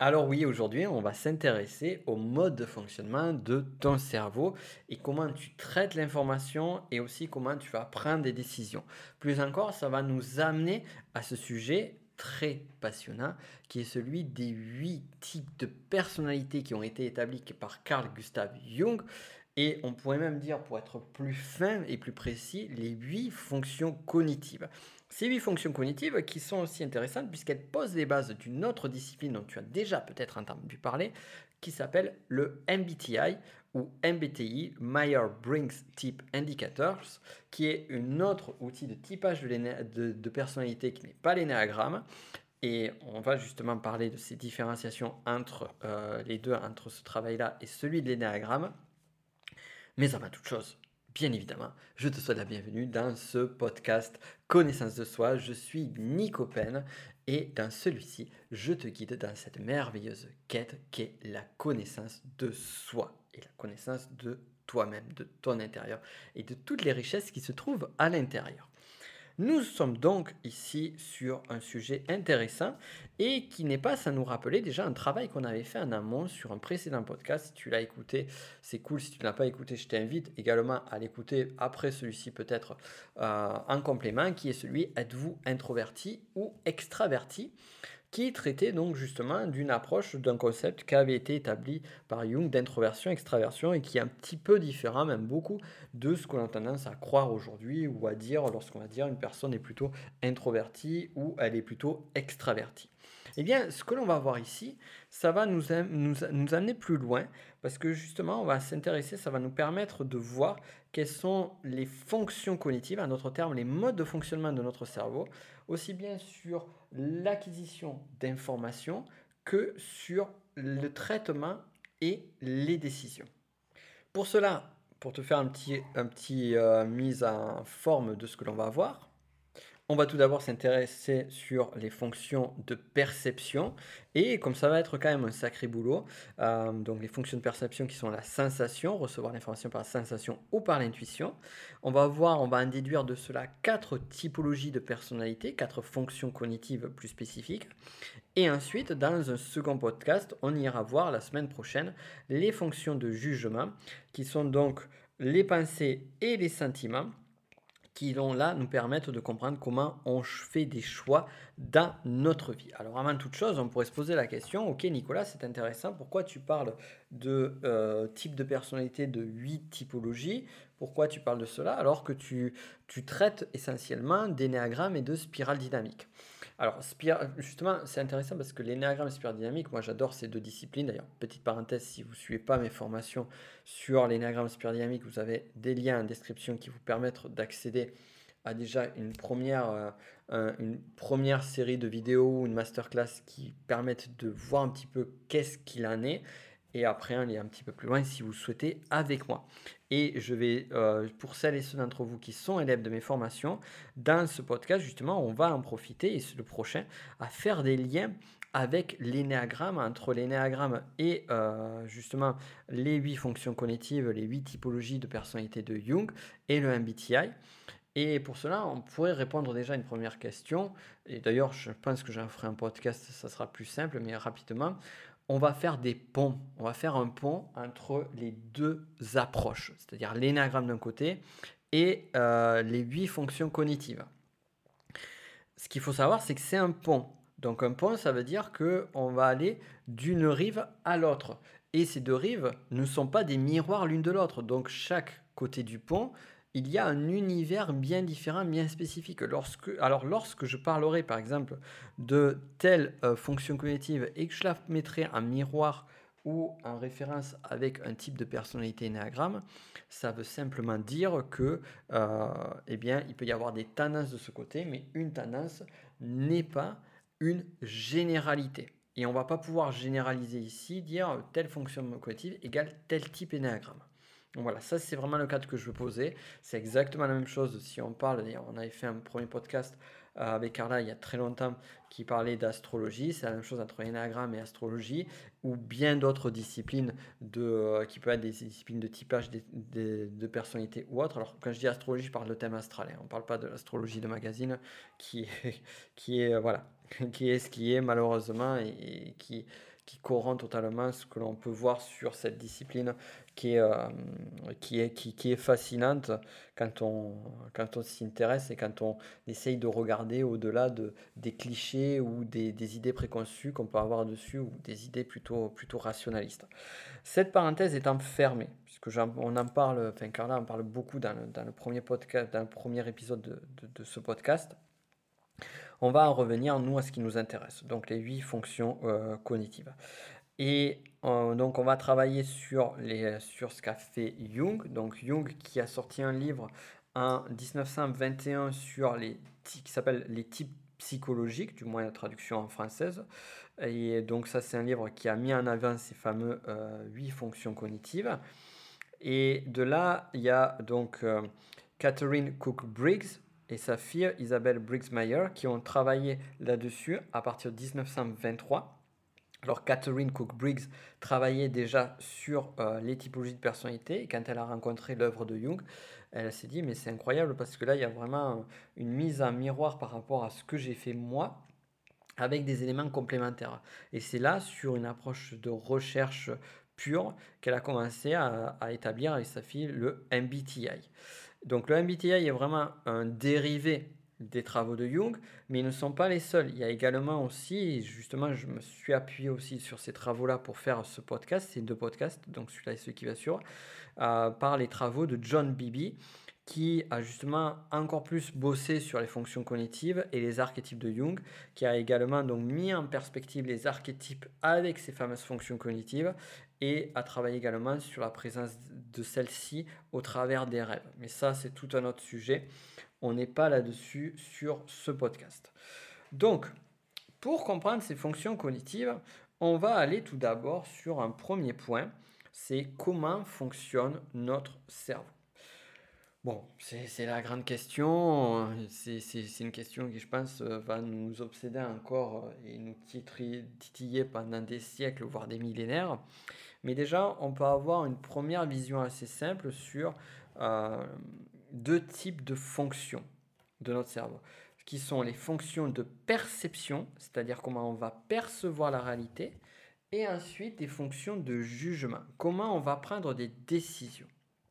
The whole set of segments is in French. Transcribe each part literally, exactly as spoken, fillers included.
Alors oui, aujourd'hui, on va s'intéresser au mode de fonctionnement de ton cerveau et comment tu traites l'information et aussi comment tu vas prendre des décisions. Plus encore, ça va nous amener à ce sujet très passionnant qui est celui des huit types de personnalités qui ont été établis par Carl Gustav Jung. Et on pourrait même dire, pour être plus fin et plus précis, les huit fonctions cognitives. Ces huit fonctions cognitives qui sont aussi intéressantes puisqu'elles posent les bases d'une autre discipline dont tu as déjà peut-être entendu parler, qui s'appelle le M B T I ou M B T I, Myers-Briggs Type Indicators, qui est un autre outil de typage de, de, de personnalité qui n'est pas l'énéagramme. Et on va justement parler de ces différenciations entre euh, les deux, entre ce travail-là et celui de l'énéagramme. Mais avant toute chose, bien évidemment, je te souhaite la bienvenue dans ce podcast Connaissance de soi. Je suis Nico Pen et dans celui-ci, je te guide dans cette merveilleuse quête qu'est la connaissance de soi et la connaissance de toi-même, de ton intérieur et de toutes les richesses qui se trouvent à l'intérieur. Nous sommes donc ici sur un sujet intéressant et qui n'est pas sans nous rappeler déjà un travail qu'on avait fait en amont sur un précédent podcast. Si tu l'as écouté, c'est cool. Si tu ne l'as pas écouté, je t'invite également à l'écouter après celui-ci peut-être euh, en complément, qui est celui Êtes-vous introverti ou extraverti, qui traitait donc justement d'une approche, d'un concept qui avait été établi par Jung d'introversion, extraversion et qui est un petit peu différent, même beaucoup, de ce qu'on a tendance à croire aujourd'hui ou à dire lorsqu'on va dire une personne est plutôt introvertie ou elle est plutôt extravertie. Eh bien, ce que l'on va voir ici, ça va nous, nous, nous amener plus loin parce que justement, on va s'intéresser, ça va nous permettre de voir quelles sont les fonctions cognitives, en d'autres termes, les modes de fonctionnement de notre cerveau, aussi bien sur l'acquisition d'informations que sur le traitement et les décisions. Pour cela, pour te faire un petit, un petit euh, mise en forme de ce que l'on va voir, on va tout d'abord s'intéresser sur les fonctions de perception et comme ça va être quand même un sacré boulot, euh, donc les fonctions de perception qui sont la sensation, recevoir l'information par la sensation ou par l'intuition. On va voir, on va en déduire de cela quatre typologies de personnalité, quatre fonctions cognitives plus spécifiques. Et ensuite, dans un second podcast, on ira voir la semaine prochaine les fonctions de jugement qui sont donc les pensées et les sentiments qui vont là nous permettre de comprendre comment on fait des choix dans notre vie. Alors avant toute chose, on pourrait se poser la question, ok Nicolas, c'est intéressant, pourquoi tu parles de euh, type de personnalité de huit typologies, pourquoi tu parles de cela alors que tu, tu traites essentiellement d'énéagrammes et de spirales dynamiques. Alors, justement, c'est intéressant parce que l'énéagramme et spirale dynamique, moi j'adore ces deux disciplines. D'ailleurs, petite parenthèse, si vous ne suivez pas mes formations sur l'énéagramme et spirale dynamique, vous avez des liens en description qui vous permettent d'accéder à déjà une première, euh, une première série de vidéos, une masterclass qui permettent de voir un petit peu qu'est-ce qu'il en est. Et après, on est un petit peu plus loin si vous souhaitez avec moi. Et je vais, euh, pour celles et ceux d'entre vous qui sont élèves de mes formations, dans ce podcast, justement, on va en profiter, et c'est le prochain, à faire des liens avec l'énéagramme, entre l'énéagramme et euh, justement les huit fonctions cognitives, les huit typologies de personnalité de Jung et le M B T I. Et pour cela, on pourrait répondre déjà à une première question. Et d'ailleurs, je pense que j'en ferai un podcast, ça sera plus simple, mais rapidement. On va faire des ponts. On va faire un pont entre les deux approches, c'est-à-dire l'énéagramme d'un côté et euh, les huit fonctions cognitives. Ce qu'il faut savoir, c'est que c'est un pont. Donc un pont, ça veut dire qu'on va aller d'une rive à l'autre. Et ces deux rives ne sont pas des miroirs l'une de l'autre. Donc chaque côté du pont, il y a un univers bien différent, bien spécifique. Lorsque, alors lorsque je parlerai par exemple de telle euh, fonction cognitive et que je la mettrai en miroir ou en référence avec un type de personnalité énéagramme, ça veut simplement dire que euh, eh bien, il peut y avoir des tendances de ce côté, mais une tendance n'est pas une généralité. Et on ne va pas pouvoir généraliser ici, dire telle fonction cognitive égale tel type énéagramme. Donc voilà, ça c'est vraiment le cadre que je veux poser. C'est exactement la même chose si on parle, d'ailleurs on avait fait un premier podcast euh, avec Carla il y a très longtemps qui parlait d'astrologie, c'est la même chose entre énéagramme et astrologie, ou bien d'autres disciplines de, euh, qui peuvent être des disciplines de typage de, de, de personnalité ou autre. Alors quand je dis astrologie, je parle de thème astral, hein. On ne parle pas de l'astrologie de magazine qui est, qui est, euh, voilà, qui est ce qui est malheureusement et, et qui, qui corrompt totalement ce que l'on peut voir sur cette discipline qui est, euh, qui est, qui, qui est fascinante quand on, quand on s'y intéresse et quand on essaye de regarder au-delà de, des clichés ou des, des idées préconçues qu'on peut avoir dessus ou des idées plutôt, plutôt rationalistes. Cette parenthèse étant fermée, puisque on en parle, enfin Carla en parle beaucoup dans le, dans le premier podcast, dans le premier épisode de, de, de ce podcast, on va en revenir, nous, à ce qui nous intéresse, donc les huit fonctions euh, cognitives. Et euh, donc, on va travailler sur, les, sur ce qu'a fait Jung. Donc, Jung qui a sorti un livre en dix-neuf cent vingt et un sur les, qui s'appelle Les types psychologiques, du moins la traduction en française. Et donc, ça, c'est un livre qui a mis en avant ces fameux euh, huit fonctions cognitives. Et de là, il y a donc euh, Catherine Cook-Briggs et sa fille Isabelle Briggs-Meyer qui ont travaillé là-dessus à partir de dix-neuf cent vingt-trois. Alors Catherine Cook-Briggs travaillait déjà sur euh, les typologies de personnalité et quand elle a rencontré l'œuvre de Jung, elle s'est dit mais c'est incroyable parce que là il y a vraiment une mise en miroir par rapport à ce que j'ai fait moi avec des éléments complémentaires. Et c'est là, sur une approche de recherche pure, qu'elle a commencé à, à établir avec sa fille le M B T I. Donc le M B T I est vraiment un dérivé des travaux de Jung, mais ils ne sont pas les seuls. Il y a également aussi, justement, je me suis appuyé aussi sur ces travaux-là pour faire ce podcast, ces deux podcasts, donc celui-là et celui qui va suivre, euh, par les travaux de John Bibby, qui a justement encore plus bossé sur les fonctions cognitives et les archétypes de Jung, qui a également donc mis en perspective les archétypes avec ces fameuses fonctions cognitives et a travaillé également sur la présence de celles-ci au travers des rêves. Mais ça, c'est tout un autre sujet. On n'est pas là-dessus sur ce podcast. Donc, pour comprendre ces fonctions cognitives, on va aller tout d'abord sur un premier point, c'est comment fonctionne notre cerveau. Bon, c'est la grande question. C'est une question qui, je pense, va nous obséder encore et nous titiller pendant des siècles, voire des millénaires. Mais déjà, on peut avoir une première vision assez simple sur euh, deux types de fonctions de notre cerveau, qui sont les fonctions de perception, c'est-à-dire comment on va percevoir la réalité, et ensuite des fonctions de jugement, comment on va prendre des décisions.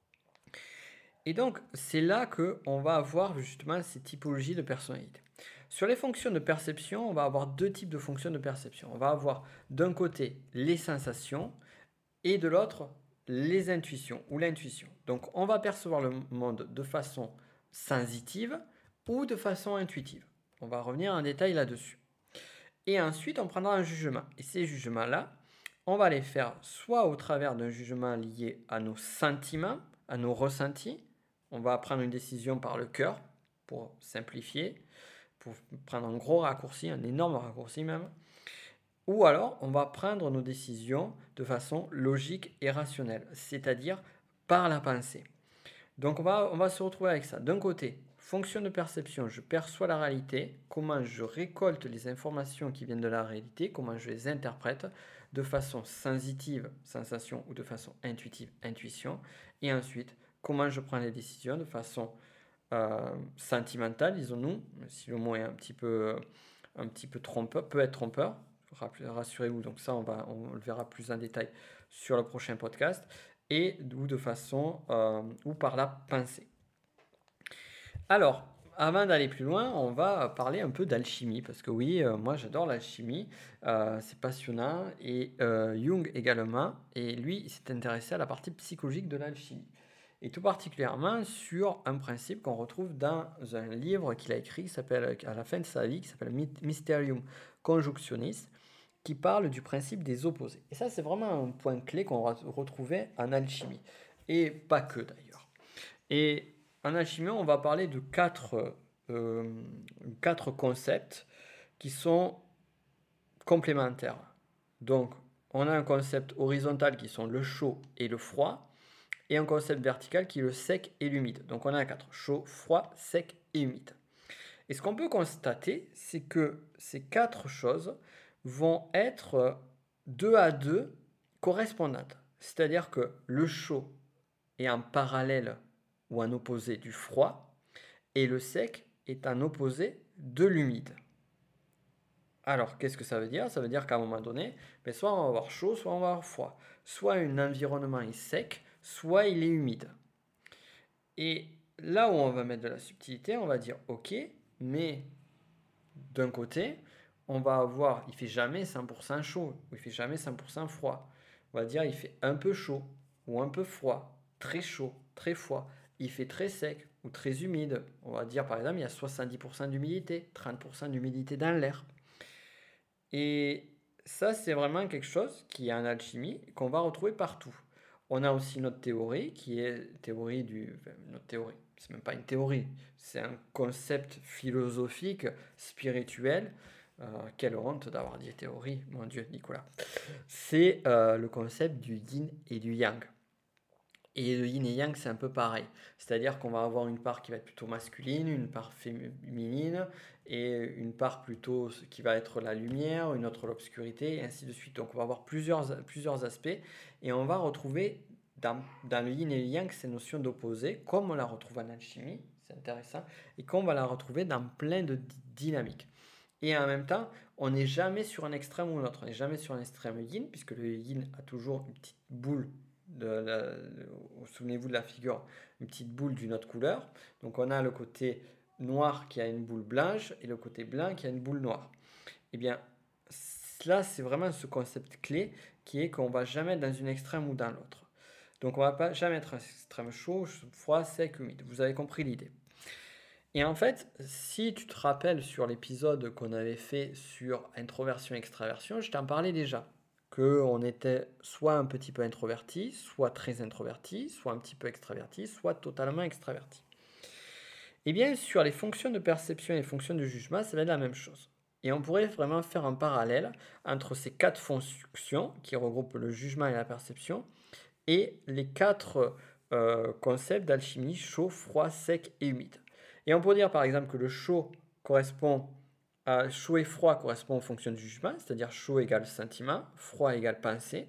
Et donc, c'est là qu'on va avoir justement ces typologies de personnalité. Sur les fonctions de perception, on va avoir deux types de fonctions de perception. On va avoir d'un côté les sensations et de l'autre les intuitions ou l'intuition. Donc, on va percevoir le monde de façon sensitive ou de façon intuitive. On va revenir en détail là-dessus. Et ensuite, on prendra un jugement. Et ces jugements-là, on va les faire soit au travers d'un jugement lié à nos sentiments, à nos ressentis. On va prendre une décision par le cœur, pour simplifier, pour prendre un gros raccourci, un énorme raccourci même. Ou alors, on va prendre nos décisions de façon logique et rationnelle, c'est-à-dire par la pensée. Donc, on va, on va se retrouver avec ça. D'un côté, fonction de perception, je perçois la réalité, comment je récolte les informations qui viennent de la réalité, comment je les interprète de façon sensitive, sensation, ou de façon intuitive, intuition. Et ensuite, comment je prends les décisions de façon euh, sentimentale, disons-nous, si le mot est un petit peu, un petit peu trompeur, peut être trompeur, rassurez-vous, donc ça on, va, on le verra plus en détail sur le prochain podcast, et ou de façon, euh, ou par la pensée. Alors, avant d'aller plus loin, on va parler un peu d'alchimie, parce que oui, euh, moi j'adore l'alchimie, euh, c'est passionnant, et euh, Jung également, et lui il s'est intéressé à la partie psychologique de l'alchimie, et tout particulièrement sur un principe qu'on retrouve dans un livre qu'il a écrit, qui s'appelle, à la fin de sa vie, qui s'appelle Mysterium Conjunctionis, qui parle du principe des opposés. Et ça, c'est vraiment un point clé qu'on va retrouver en alchimie, et pas que d'ailleurs. Et en alchimie, on va parler de quatre, euh, quatre concepts qui sont complémentaires. Donc, on a un concept horizontal qui sont le chaud et le froid, et un concept vertical qui est le sec et l'humide. Donc, on a quatre, chaud, froid, sec et humide. Et ce qu'on peut constater, c'est que ces quatre choses vont être deux à deux correspondantes. C'est-à-dire que le chaud est en parallèle ou un opposé du froid, et le sec est un opposé de l'humide. Alors, qu'est-ce que ça veut dire? Ça veut dire qu'à un moment donné, ben, soit on va avoir chaud, soit on va avoir froid. Soit un environnement est sec, soit il est humide. Et là où on va mettre de la subtilité, on va dire ok, mais d'un côté, on va avoir, il fait jamais cent pour cent chaud, ou il fait jamais cent pour cent froid. On va dire il fait un peu chaud, ou un peu froid, très chaud, très froid. Il fait très sec ou très humide. On va dire par exemple il y a soixante-dix pour cent d'humidité, trente pour cent d'humidité dans l'air. Et ça, c'est vraiment quelque chose qui est en alchimie qu'on va retrouver partout. On a aussi notre théorie qui est théorie du. Enfin, notre théorie, c'est même pas une théorie, c'est un concept philosophique, spirituel. Euh, quelle honte d'avoir dit théorie, mon Dieu, Nicolas. C'est euh, le concept du yin et du yang. Et le yin et yang, c'est un peu pareil. C'est-à-dire qu'on va avoir une part qui va être plutôt masculine, une part féminine, et une part plutôt ce qui va être la lumière, une autre l'obscurité, et ainsi de suite. Donc on va avoir plusieurs, plusieurs aspects, et on va retrouver dans, dans le yin et le yang ces notions d'opposé, comme on la retrouve en alchimie, c'est intéressant, et comme on va la retrouver dans plein de dynamiques. Et en même temps, on n'est jamais sur un extrême ou l'autre. On n'est jamais sur un extrême yin, puisque le yin a toujours une petite boule. De la, souvenez-vous de la figure, une petite boule d'une autre couleur. Donc on a le côté noir qui a une boule blanche et le côté blanc qui a une boule noire. Et bien, là, c'est vraiment ce concept clé qui est qu'on ne va jamais être dans une extrême ou dans l'autre. Donc on ne va pas jamais être un extrême chaud, froid, sec, humide. Vous avez compris l'idée. Et en fait, si tu te rappelles sur l'épisode qu'on avait fait sur introversion-extraversion, je t'en parlais déjà. Qu'on était soit un petit peu introverti, soit très introverti, soit un petit peu extraverti, soit totalement extraverti. Et bien, sur les fonctions de perception et les fonctions de jugement, ça va être la même chose. Et on pourrait vraiment faire un parallèle entre ces quatre fonctions qui regroupent le jugement et la perception et les quatre euh, concepts d'alchimie chaud, froid, sec et humide. Et on pourrait dire par exemple que le chaud correspond à chaud et froid correspond aux fonctions du jugement, c'est-à-dire chaud égale sentiment, froid égale pensée.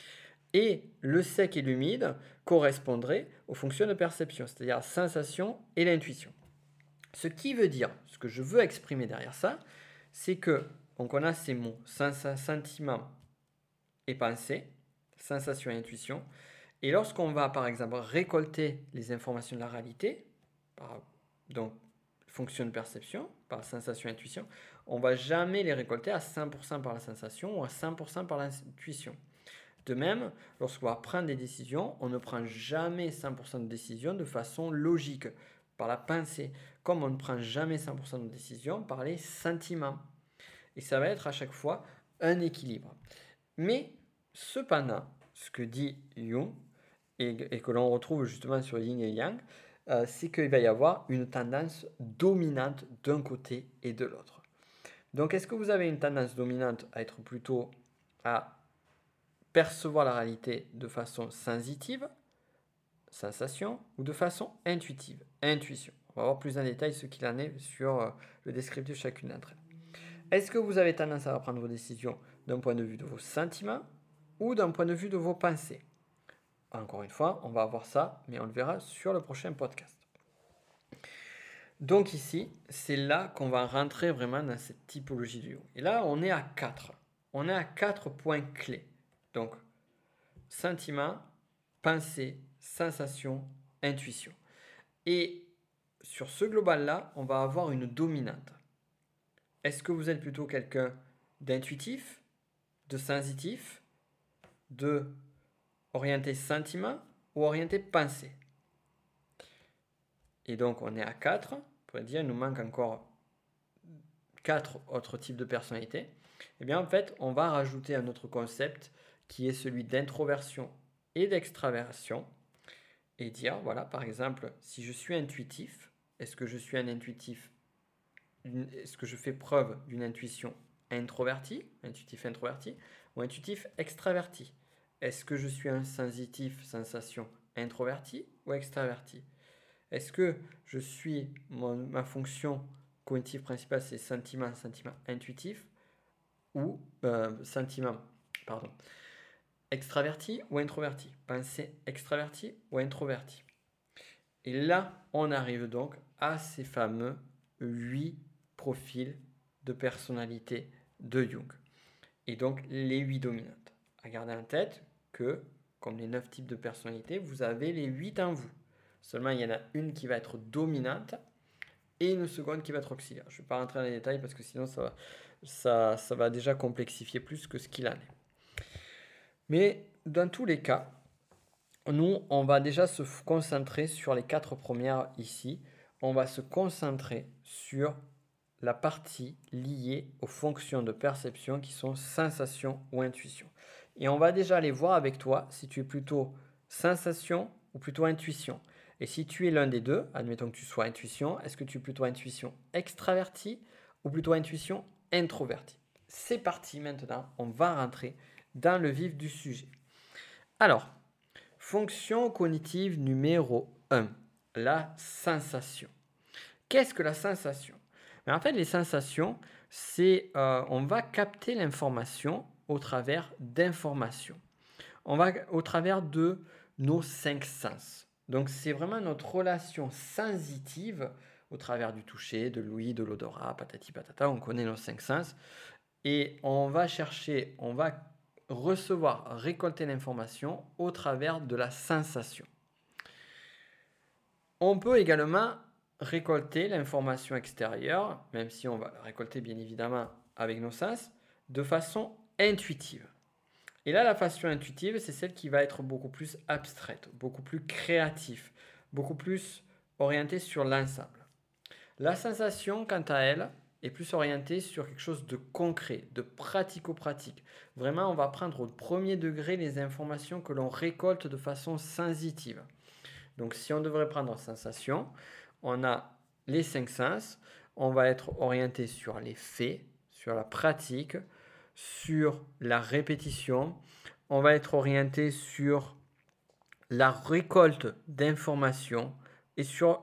Et le sec et l'humide correspondraient aux fonctions de perception, c'est-à-dire la sensation et l'intuition. Ce qui veut dire, ce que je veux exprimer derrière ça, c'est que, donc on a ces mots, sentiment et pensée, sensation et intuition, et lorsqu'on va par exemple récolter les informations de la réalité, par, donc fonction de perception, par sensation et intuition, on ne va jamais les récolter à cent pour cent par la sensation ou à cent pour cent par l'intuition. De même, lorsqu'on va prendre des décisions, on ne prend jamais cent pour cent de décisions de façon logique, par la pensée, comme on ne prend jamais cent pour cent de décisions par les sentiments. Et ça va être à chaque fois un équilibre. Mais cependant, ce que dit Jung, et, et que l'on retrouve justement sur Yin et Yang, euh, c'est qu'il va y avoir une tendance dominante d'un côté et de l'autre. Donc est-ce que vous avez une tendance dominante à être plutôt à percevoir la réalité de façon sensitive, sensation, ou de façon intuitive, intuition? On va voir plus en détail ce qu'il en est sur euh, le descriptif de chacune d'entre elles. Est-ce que vous avez tendance à prendre vos décisions d'un point de vue de vos sentiments ou d'un point de vue de vos pensées? Encore une fois, on va voir ça, mais on le verra sur le prochain podcast. Donc ici, c'est là qu'on va rentrer vraiment dans cette typologie du Jung. Et là, on est à quatre. On est à quatre points clés. Donc, sentiment, pensée, sensation, intuition. Et sur ce global-là, on va avoir une dominante. Est-ce que vous êtes plutôt quelqu'un d'intuitif, de sensitif, de orienté sentiment ou orienté pensée? Et donc on est à quatre. On pourrait dire il nous manque encore quatre autres types de personnalités. Et bien en fait, on va rajouter un autre concept qui est celui d'introversion et d'extraversion. Et dire, voilà, par exemple, si je suis intuitif, est-ce que je suis un intuitif, est-ce que je fais preuve d'une intuition introvertie, intuitif introverti, ou intuitif extraverti? Est-ce que je suis un sensitif, sensation introverti ou extraverti? Est-ce que je suis, mon, ma fonction cognitive principale, c'est sentiment, sentiment intuitif ou euh, sentiment, pardon, extraverti ou introverti? Pensée extraverti ou introverti? Et là, on arrive donc à ces fameux huit profils de personnalité de Jung. Et donc les huit dominantes. À garder en tête que, comme les neuf types de personnalité, vous avez les huit en vous. Seulement, il y en a une qui va être dominante et une seconde qui va être auxiliaire. Je ne vais pas rentrer dans les détails parce que sinon, ça va, ça, ça va déjà complexifier plus que ce qu'il en est. Mais dans tous les cas, nous, on va déjà se concentrer sur les quatre premières ici. On va se concentrer sur la partie liée aux fonctions de perception qui sont sensation ou intuition. Et on va déjà aller voir avec toi si tu es plutôt sensation ou plutôt intuition. Et si tu es l'un des deux, admettons que tu sois intuition, est-ce que tu es plutôt intuition extravertie ou plutôt intuition introvertie? C'est parti maintenant, on va rentrer dans le vif du sujet. Alors, fonction cognitive numéro un, la sensation. Qu'est-ce que la sensation? Mais en fait, les sensations, c'est euh, on va capter l'information au travers d'informations. On va au travers de nos cinq sens. Donc, c'est vraiment notre relation sensitive au travers du toucher, de l'ouïe, de l'odorat, patati patata. On connaît nos cinq sens. Et on va chercher, on va recevoir, récolter l'information au travers de la sensation. On peut également récolter l'information extérieure, même si on va la récolter bien évidemment avec nos sens, de façon intuitive. Et là, la façon intuitive, c'est celle qui va être beaucoup plus abstraite, beaucoup plus créative, beaucoup plus orientée sur l'ensemble. La sensation, quant à elle, est plus orientée sur quelque chose de concret, de pratico-pratique. Vraiment, on va prendre au premier degré les informations que l'on récolte de façon sensitive. Donc, si on devrait prendre sensation, on a les cinq sens, on va être orienté sur les faits, sur la pratique, sur la répétition, on va être orienté sur la récolte d'informations et sur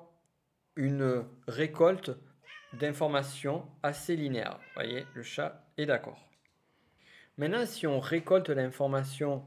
une récolte d'informations assez linéaire. Vous voyez, le chat est d'accord. Maintenant, si on récolte l'information,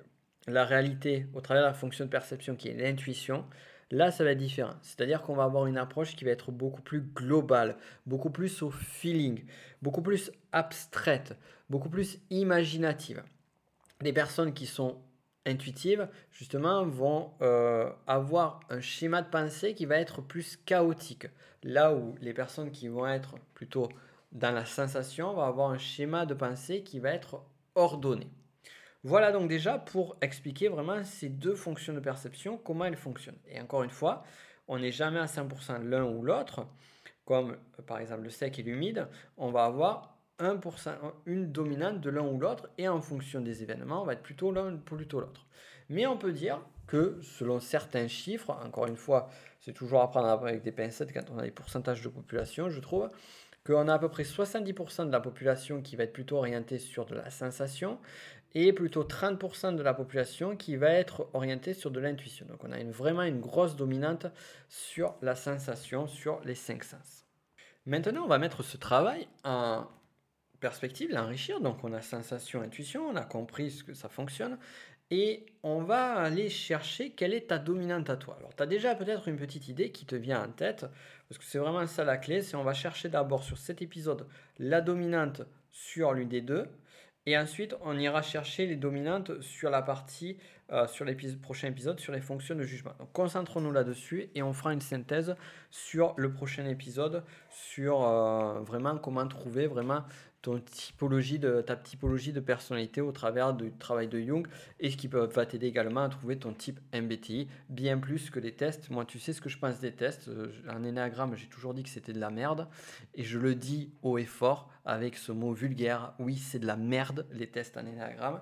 la réalité au travers de la fonction de perception qui est l'intuition, là, ça va être différent. C'est-à-dire qu'on va avoir une approche qui va être beaucoup plus globale, beaucoup plus au feeling, beaucoup plus abstraite, beaucoup plus imaginative. Les personnes qui sont intuitives, justement, vont euh, avoir un schéma de pensée qui va être plus chaotique. Là où les personnes qui vont être plutôt dans la sensation vont avoir un schéma de pensée qui va être ordonné. Voilà donc déjà pour expliquer vraiment ces deux fonctions de perception, comment elles fonctionnent. Et encore une fois, on n'est jamais à cent pour cent l'un ou l'autre. Comme par exemple le sec et l'humide, on va avoir un pour cent, une dominante de l'un ou l'autre et en fonction des événements, on va être plutôt l'un ou plutôt l'autre. Mais on peut dire que selon certains chiffres, encore une fois, c'est toujours à prendre avec des pincettes quand on a des pourcentages de population, je trouve, qu'on a à peu près soixante-dix pour cent de la population qui va être plutôt orientée sur de la sensation et plutôt trente pour cent de la population qui va être orientée sur de l'intuition. Donc on a une, vraiment une grosse dominante sur la sensation, sur les cinq sens. Maintenant, on va mettre ce travail en perspective, l'enrichir. Donc on a sensation, intuition, on a compris ce que ça fonctionne. Et on va aller chercher quelle est ta dominante à toi. Alors tu as déjà peut-être une petite idée qui te vient en tête, parce que c'est vraiment ça la clé, c'est on va chercher d'abord sur cet épisode la dominante sur l'une des deux, et ensuite on ira chercher les dominantes sur la partie, euh, sur le prochain épisode, sur les fonctions de jugement. Donc concentrons-nous là-dessus et on fera une synthèse sur le prochain épisode, sur euh, vraiment comment trouver vraiment ton typologie de, ta typologie de personnalité au travers du travail de Jung et ce qui peut, va t'aider également à trouver ton type M B T I, bien plus que les tests. Moi, tu sais ce que je pense des tests. En énéagramme, j'ai toujours dit que c'était de la merde et je le dis haut et fort avec ce mot vulgaire. Oui, c'est de la merde, les tests en énéagramme.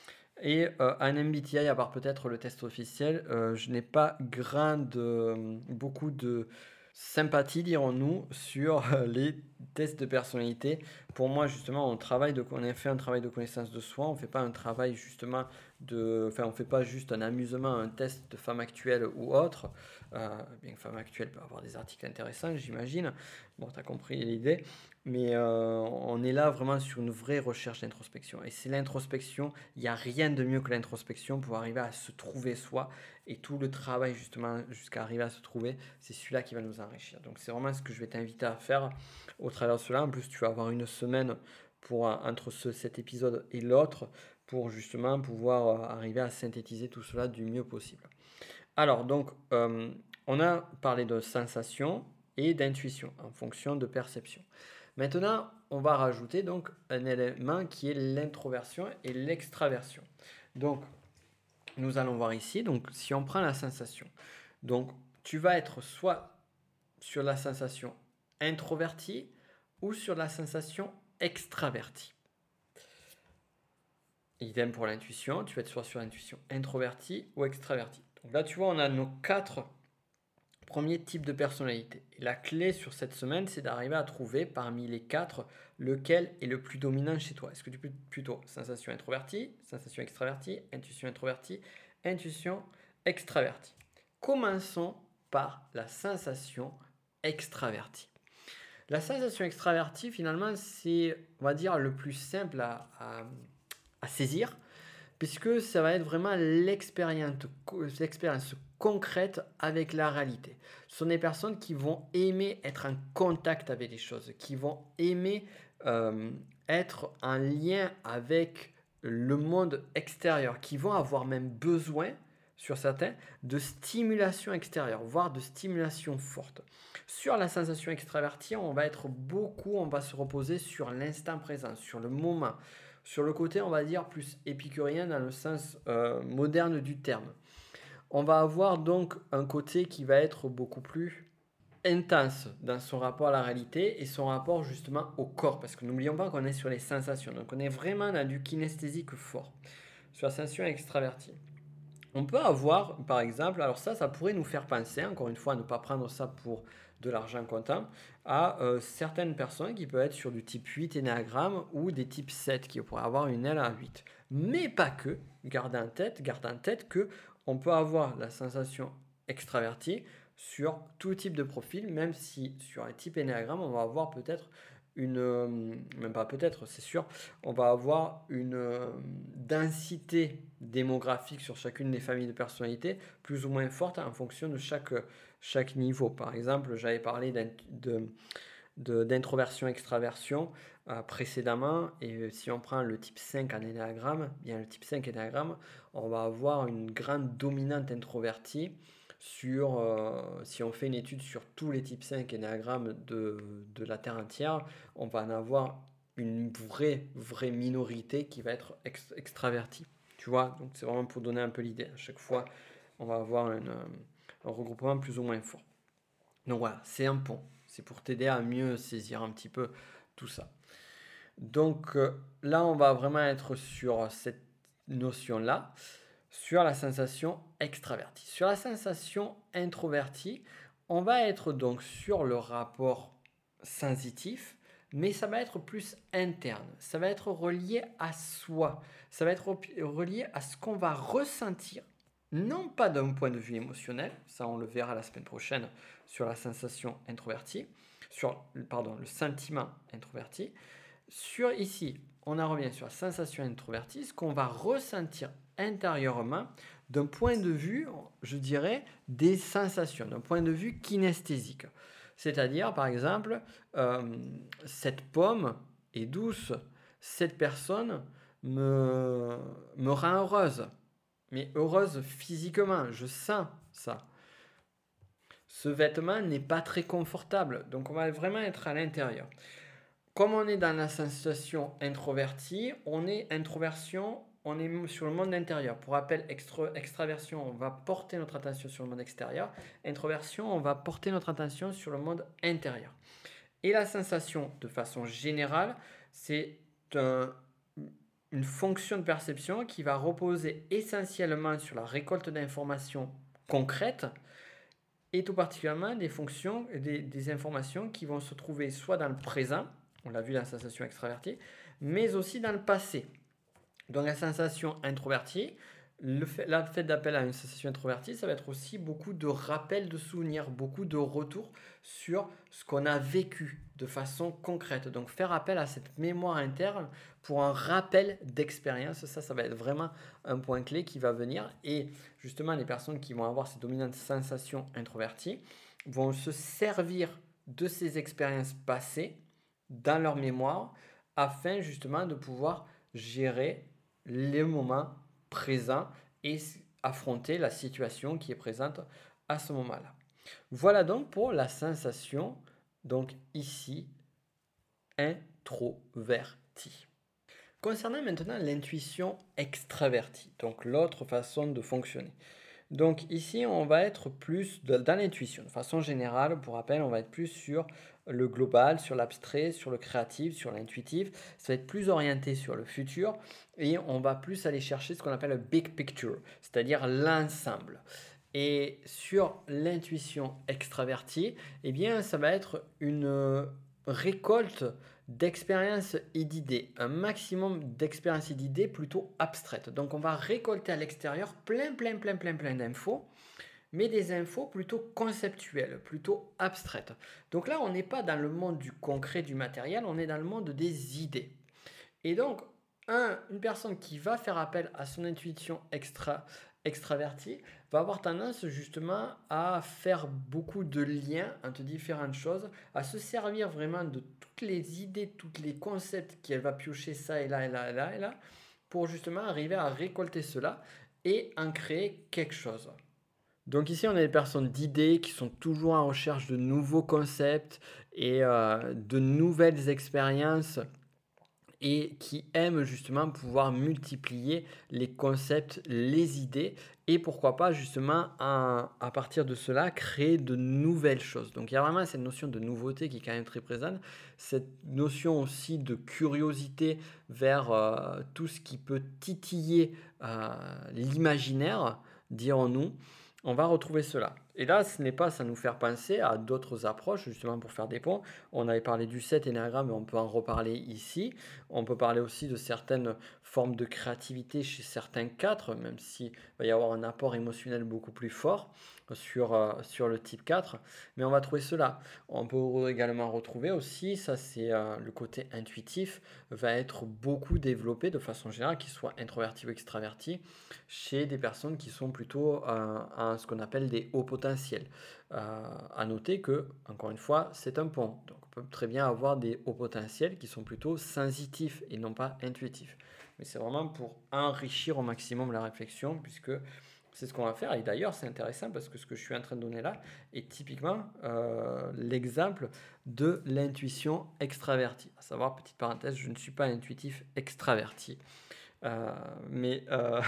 Et euh, un M B T I, à part peut-être le test officiel, euh, je n'ai pas grand de, beaucoup de sympathie, dirons-nous, sur les tests de personnalité. Pour moi, justement, on, travaille de, on a fait un travail de connaissance de soi, on ne fait pas un travail justement de... Enfin, on ne fait pas juste un amusement, un test de femme actuelle ou autre. Euh, bien que femme actuelle peut avoir des articles intéressants, j'imagine. Bon, tu as compris l'idée. Mais euh, on est là vraiment sur une vraie recherche d'introspection. Et c'est l'introspection, il n'y a rien de mieux que l'introspection pour arriver à se trouver soi. Et tout le travail justement jusqu'à arriver à se trouver, c'est celui-là qui va nous enrichir. Donc c'est vraiment ce que je vais t'inviter à faire au travers de cela. En plus, tu vas avoir une semaine pour, euh, entre ce, cet épisode et l'autre pour justement pouvoir euh, arriver à synthétiser tout cela du mieux possible. Alors, donc, euh, on a parlé de sensation et d'intuition en fonction de perception. Maintenant, on va rajouter donc un élément qui est l'introversion et l'extraversion. Donc, nous allons voir ici, donc si on prend la sensation, donc tu vas être soit sur la sensation introvertie ou sur la sensation extravertie. Idem pour l'intuition, tu vas être soit sur l'intuition introvertie ou extravertie. Donc là, tu vois, on a nos quatre premiers types de personnalité. Et la clé sur cette semaine, c'est d'arriver à trouver parmi les quatre lequel est le plus dominant chez toi. Est-ce que tu peux plutôt sensation introvertie, sensation extravertie, intuition introvertie, intuition extravertie. Commençons par la sensation extravertie. La sensation extravertie, finalement, c'est, on va dire, le plus simple à, à, à saisir, puisque ça va être vraiment l'expérience, l'expérience concrète avec la réalité. Ce sont des personnes qui vont aimer être en contact avec les choses, qui vont aimer euh, être en lien avec le monde extérieur, qui vont avoir même besoin, sur certains, de stimulation extérieure, voire de stimulation forte. Sur la sensation extravertie, on va être beaucoup, on va se reposer sur l'instant présent, sur le moment, sur le côté, on va dire, plus épicurien dans le sens euh, moderne du terme. On va avoir donc un côté qui va être beaucoup plus intense dans son rapport à la réalité et son rapport justement au corps. Parce que n'oublions pas qu'on est sur les sensations. Donc on est vraiment dans du kinesthésique fort. Sur la sensation extravertie. On peut avoir, par exemple, alors ça, ça pourrait nous faire penser, encore une fois, à ne pas prendre ça pour de l'argent comptant, à euh, certaines personnes qui peuvent être sur du type huit énéagramme ou des types sept qui pourraient avoir une aile à huit. Mais pas que, gardez en tête, gardez en tête que on peut avoir la sensation extravertie sur tout type de profil, même si sur un type énéagramme, on va avoir peut-être une, euh, même pas peut-être, c'est sûr, on va avoir une euh, densité démographique sur chacune des familles de personnalités plus ou moins forte en fonction de chaque, chaque niveau. Par exemple, j'avais parlé de, de, d'introversion extraversion euh, précédemment, et si on prend le type cinq en énéagramme, bien le type cinq énéagramme, on va avoir une grande dominante introvertie. Sur, euh, si on fait une étude sur tous les types cinq énéagrammes de, de la Terre entière, on va en avoir une vraie, vraie minorité qui va être ex- extravertie. Tu vois, donc c'est vraiment pour donner un peu l'idée. À chaque fois, on va avoir une, un regroupement plus ou moins fort. Donc voilà, c'est un pont. C'est pour t'aider à mieux saisir un petit peu tout ça. Donc euh, là, on va vraiment être sur cette notion-là, sur la sensation extravertie. Sur la sensation introvertie, on va être donc sur le rapport sensitif, mais ça va être plus interne. Ça va être relié à soi. Ça va être relié à ce qu'on va ressentir, non pas d'un point de vue émotionnel, ça on le verra la semaine prochaine sur la sensation introvertie, sur pardon, le sentiment introverti. Sur ici, on en revient sur la sensation introvertie, ce qu'on va ressentir intérieurement d'un point de vue, je dirais, des sensations, d'un point de vue kinesthésique. C'est-à-dire, par exemple, euh, cette pomme est douce, cette personne me, me rend heureuse, mais heureuse physiquement, je sens ça. Ce vêtement n'est pas très confortable, donc on va vraiment être à l'intérieur. Comme on est dans la sensation introvertie, on est introversion, on est sur le monde intérieur. Pour rappel, extra, extraversion, on va porter notre attention sur le monde extérieur. Introversion, on va porter notre attention sur le monde intérieur. Et la sensation, de façon générale, c'est un, une fonction de perception qui va reposer essentiellement sur la récolte d'informations concrètes et tout particulièrement des fonctions, des, des informations qui vont se trouver soit dans le présent, on l'a vu la sensation extravertie, mais aussi dans le passé. Donc la sensation introvertie, le fait, le fait d'appel à une sensation introvertie, ça va être aussi beaucoup de rappels de souvenirs, beaucoup de retours sur ce qu'on a vécu de façon concrète. Donc faire appel à cette mémoire interne pour un rappel d'expérience, ça, ça va être vraiment un point clé qui va venir. Et justement, les personnes qui vont avoir ces dominantes sensations introverties vont se servir de ces expériences passées dans leur mémoire afin justement de pouvoir gérer les moments présents et affronter la situation qui est présente à ce moment-là. Voilà donc pour la sensation, donc ici, introvertie. Concernant maintenant l'intuition extravertie, donc l'autre façon de fonctionner. Donc ici, on va être plus dans l'intuition. De façon générale, pour rappel, on va être plus sur le global, sur l'abstrait, sur le créatif, sur l'intuitif. Ça va être plus orienté sur le futur et on va plus aller chercher ce qu'on appelle le big picture, c'est-à-dire l'ensemble. Et sur l'intuition extravertie, eh bien, ça va être une récolte d'expériences et d'idées, un maximum d'expériences et d'idées plutôt abstraites. Donc on va récolter à l'extérieur plein, plein, plein, plein, plein d'infos, mais des infos plutôt conceptuelles, plutôt abstraites. Donc là, on n'est pas dans le monde du concret, du matériel, on est dans le monde des idées. Et donc, un, une personne qui va faire appel à son intuition extra, extravertie va avoir tendance justement à faire beaucoup de liens entre différentes choses, à se servir vraiment de toutes les idées, tous les concepts qu'elle va piocher ça et là et là et là et là, pour justement arriver à récolter cela et en créer quelque chose. Donc ici, on a des personnes d'idées qui sont toujours en recherche de nouveaux concepts et euh, de nouvelles expériences et qui aiment justement pouvoir multiplier les concepts, les idées et pourquoi pas justement à, à partir de cela créer de nouvelles choses. Donc il y a vraiment cette notion de nouveauté qui est quand même très présente, cette notion aussi de curiosité vers euh, tout ce qui peut titiller euh, l'imaginaire, dirons-nous. On va retrouver cela. Et là, ce n'est pas, ça nous faire penser à d'autres approches, justement pour faire des ponts. On avait parlé du sept énéagramme, mais on peut en reparler ici. On peut parler aussi de certaines formes de créativité chez certains quatre, même s'il va y avoir un apport émotionnel beaucoup plus fort sur, euh, sur le type quatre. Mais on va trouver cela. On peut également retrouver aussi, ça c'est euh, le côté intuitif, va être beaucoup développé de façon générale, qu'il soit introverti ou extraverti, chez des personnes qui sont plutôt euh, à ce qu'on appelle des hauts potentiels. Euh, à noter que, encore une fois, c'est un pont. Donc on peut très bien avoir des hauts potentiels qui sont plutôt sensitifs et non pas intuitifs. Mais c'est vraiment pour enrichir au maximum la réflexion, puisque c'est ce qu'on va faire. Et d'ailleurs, c'est intéressant parce que ce que je suis en train de donner là est typiquement euh, l'exemple de l'intuition extravertie. À savoir, petite parenthèse, je ne suis pas intuitif extraverti. Euh, mais euh,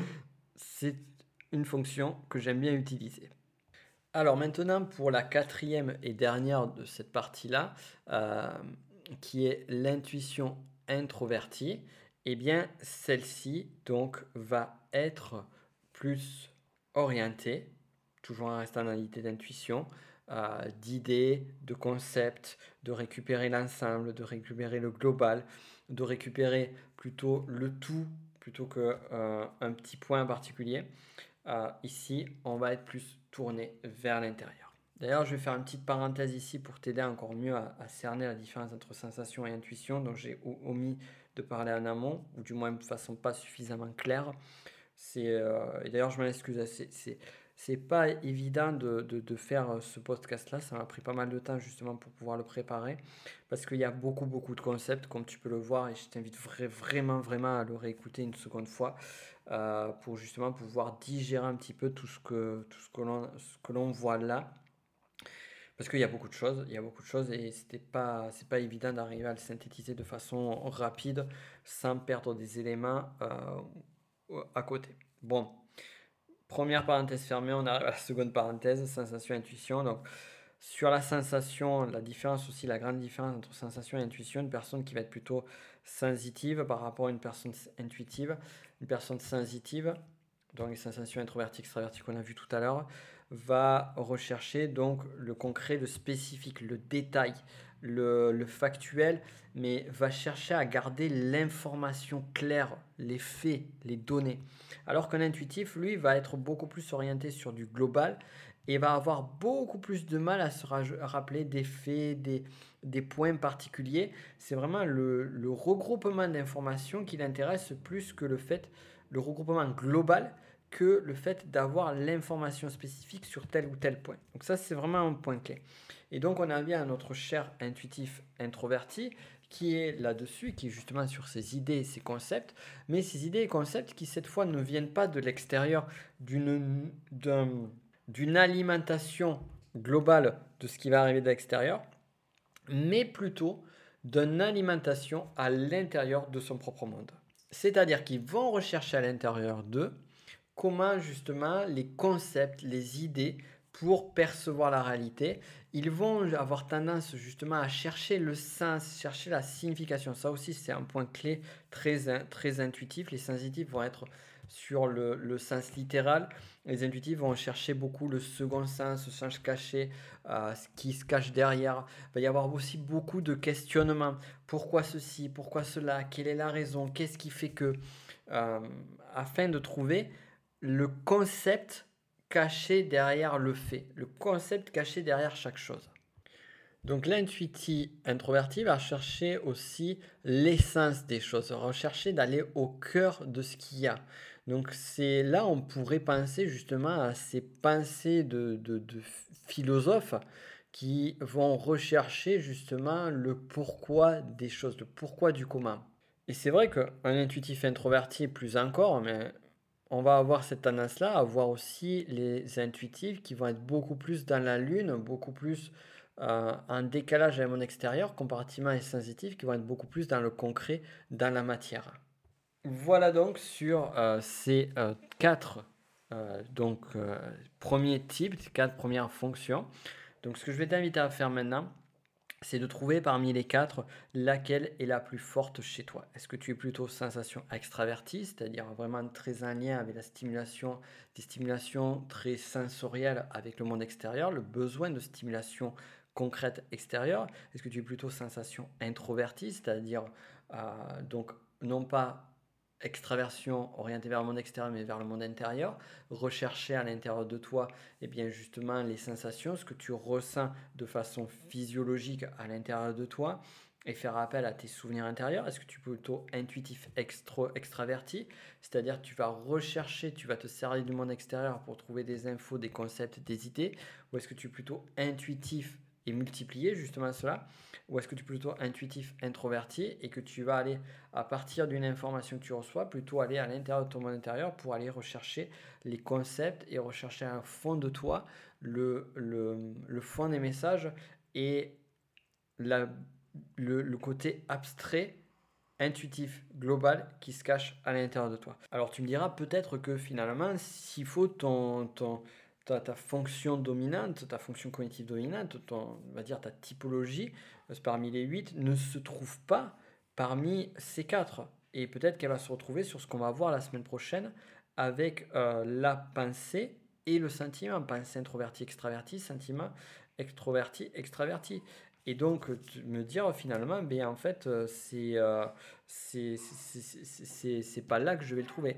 c'est une fonction que j'aime bien utiliser. Alors maintenant, pour la quatrième et dernière de cette partie-là, euh, qui est l'intuition introvertie, eh bien celle-ci donc va être plus orientée, toujours en restant dans l'idée d'intuition, euh, d'idées, de concepts, de récupérer l'ensemble, de récupérer le global, de récupérer plutôt le tout plutôt qu'un euh, petit point en particulier. Euh, ici, on va être plus tourné vers l'intérieur. D'ailleurs, je vais faire une petite parenthèse ici pour t'aider encore mieux à, à cerner la différence entre sensation et intuition, dont j'ai omis de parler en amont, ou du moins de façon pas suffisamment claire. C'est, euh, et d'ailleurs, je m'en excuse, c'est, c'est, c'est pas évident de, de, de faire ce podcast-là, ça m'a pris pas mal de temps justement pour pouvoir le préparer, parce qu'il y a beaucoup, beaucoup de concepts, comme tu peux le voir, et je t'invite vra- vraiment, vraiment à le réécouter une seconde fois, euh, pour justement pouvoir digérer un petit peu tout ce que, tout ce que l'on, ce que l'on voit là. Parce qu'il y a beaucoup de choses, il y a beaucoup de choses et c'était pas, c'est pas évident d'arriver à le synthétiser de façon rapide sans perdre des éléments euh, à côté. Bon, première parenthèse fermée, on arrive à la seconde parenthèse, sensation, intuition. Donc, sur la sensation, la différence aussi, la grande différence entre sensation et intuition, une personne qui va être plutôt sensitive par rapport à une personne intuitive. Une personne sensitive, donc les sensations introverties, extraverties qu'on a vu tout à l'heure, va rechercher donc le concret, le spécifique, le détail, le, le factuel, mais va chercher à garder l'information claire, les faits, les données. Alors qu'un intuitif, lui, va être beaucoup plus orienté sur du global et va avoir beaucoup plus de mal à se rappeler des faits, des, des points particuliers. C'est vraiment le, le regroupement d'informations qui l'intéresse plus que le fait, le regroupement global, que le fait d'avoir l'information spécifique sur tel ou tel point. Donc ça, c'est vraiment un point clé. Et donc, on a bien notre cher intuitif introverti qui est là-dessus, qui est justement sur ces idées et ces concepts, mais ces idées et concepts qui cette fois ne viennent pas de l'extérieur, d'une, d'un- d'une alimentation globale de ce qui va arriver de l'extérieur, mais plutôt d'une alimentation à l'intérieur de son propre monde. C'est-à-dire qu'ils vont rechercher à l'intérieur d'eux comment justement les concepts, les idées pour percevoir la réalité, ils vont avoir tendance justement à chercher le sens, chercher la signification. Ça aussi, c'est un point clé très, très intuitif. Les sensitifs vont être sur le, le sens littéral. Les intuitifs vont chercher beaucoup le second sens, le sens caché, euh, ce qui se cache derrière. Il va y avoir aussi beaucoup de questionnements. Pourquoi ceci? Pourquoi cela? Quelle est la raison? Qu'est-ce qui fait que? Euh, afin de trouver le concept caché derrière le fait, le concept caché derrière chaque chose. Donc l'intuitif introverti va chercher aussi l'essence des choses, rechercher d'aller au cœur de ce qu'il y a. Donc c'est là on pourrait penser justement à ces pensées de, de, de philosophes qui vont rechercher justement le pourquoi des choses, le pourquoi du comment. Et c'est vrai qu'un intuitif introverti plus encore, mais on va avoir cette tendance-là à voir aussi les intuitifs qui vont être beaucoup plus dans la lune, beaucoup plus euh, en décalage avec mon extérieur, comparativement à les sensitifs qui vont être beaucoup plus dans le concret, dans la matière. Voilà donc sur euh, ces euh, quatre euh, donc, euh, premiers types, quatre premières fonctions. Donc ce que je vais t'inviter à faire maintenant, c'est de trouver parmi les quatre laquelle est la plus forte chez toi. Est-ce que tu es plutôt sensation extravertie, c'est-à-dire vraiment très en lien avec la stimulation, des stimulations très sensorielles avec le monde extérieur, le besoin de stimulation concrète extérieure? Est-ce que tu es plutôt sensation introvertie, c'est-à-dire euh, donc non pas extraversion orientée vers le monde extérieur mais vers le monde intérieur, rechercher à l'intérieur de toi et eh bien justement les sensations, ce que tu ressens de façon physiologique à l'intérieur de toi et faire appel à tes souvenirs intérieurs? Est-ce que tu es plutôt intuitif extra, extraverti, c'est-à-dire tu vas rechercher, tu vas te servir du monde extérieur pour trouver des infos, des concepts, des idées, ou est-ce que tu es plutôt intuitif et multiplier justement cela, ou est-ce que tu es plutôt intuitif introverti et que tu vas aller à partir d'une information que tu reçois plutôt aller à l'intérieur de ton monde intérieur pour aller rechercher les concepts et rechercher un fond de toi le, le, le fond des messages et la, le, le côté abstrait intuitif global qui se cache à l'intérieur de toi. Alors tu me diras peut-être que finalement s'il faut ton, ton Ta, ta, fonction dominante, ta fonction cognitive dominante, ton, on va dire ta typologie parmi les huit ne se trouve pas parmi ces quatre. Et peut-être qu'elle va se retrouver sur ce qu'on va voir la semaine prochaine avec euh, la pensée et le sentiment. Pensée introverti, extraverti, sentiment extroverti, extraverti. Et donc me dire finalement, ben, en fait, c'est, euh, c'est, c'est, c'est, c'est, c'est pas là que je vais le trouver.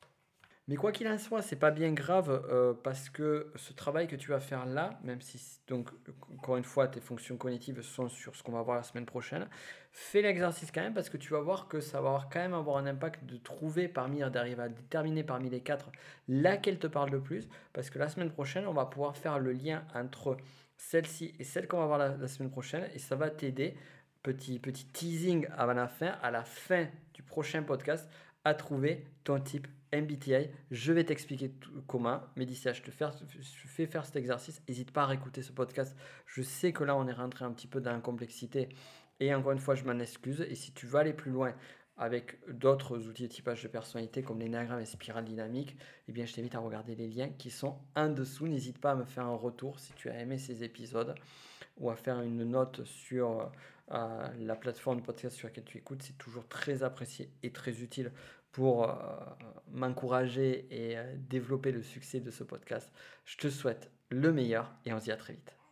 Mais quoi qu'il en soit, c'est pas bien grave euh, parce que ce travail que tu vas faire là, même si donc encore une fois tes fonctions cognitives sont sur ce qu'on va voir la semaine prochaine, fais l'exercice quand même parce que tu vas voir que ça va avoir quand même avoir un impact de trouver parmi, d'arriver à déterminer parmi les quatre laquelle te parle le plus, parce que la semaine prochaine on va pouvoir faire le lien entre celle-ci et celle qu'on va voir la, la semaine prochaine et ça va t'aider, petit petit teasing avant la fin, à la fin du prochain podcast, à trouver ton type M B T I. Je vais t'expliquer tout, comment, mais d'ici là, je te fais, je fais faire cet exercice. N'hésite pas à réécouter ce podcast. Je sais que là, on est rentré un petit peu dans la complexité. Et encore une fois, je m'en excuse. Et si tu veux aller plus loin avec d'autres outils de typage de personnalité comme l'énagramme et spirale dynamique, eh bien, je t'invite à regarder les liens qui sont en dessous. N'hésite pas à me faire un retour si tu as aimé ces épisodes ou à faire une note sur euh, la plateforme de podcast sur laquelle tu écoutes. C'est toujours très apprécié et très utile pour euh, m'encourager et euh, développer le succès de ce podcast. Je te souhaite le meilleur et on se dit à très vite.